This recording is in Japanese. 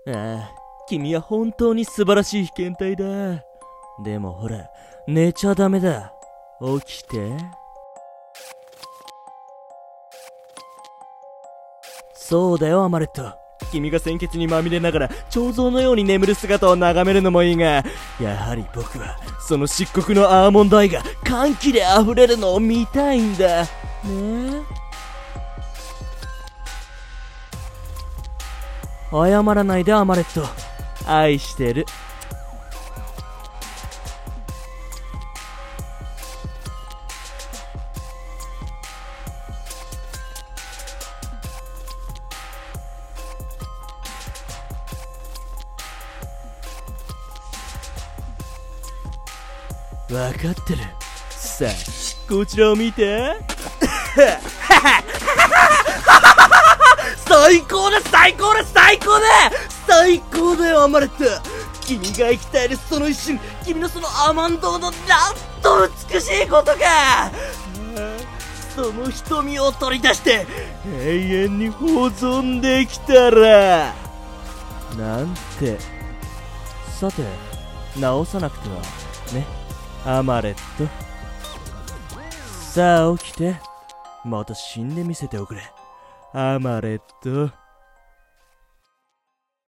ああ、君は本当に素晴らしい被験体だ。でもほら、寝ちゃダメだ。起きて。そうだよ、アマレット。君が鮮血にまみれながら彫像のように眠る姿を眺めるのもいいが、やはり僕はその漆黒のアーモンドアイが歓喜で溢れるのを見たいんだね。謝らないで、アマレット。愛してる。わかってる。さあ、こちらを見て。最高だ、最高だ、最高だ、最高だよ、アマレット。君が生き絶えるその一瞬、君のそのアマンドーのなんと美しいことか。その瞳を取り出して永遠に保存できたらなんて。さて、直さなくてはね、アマレット。さあ起きて、また死んでみせておくれ、アマレット。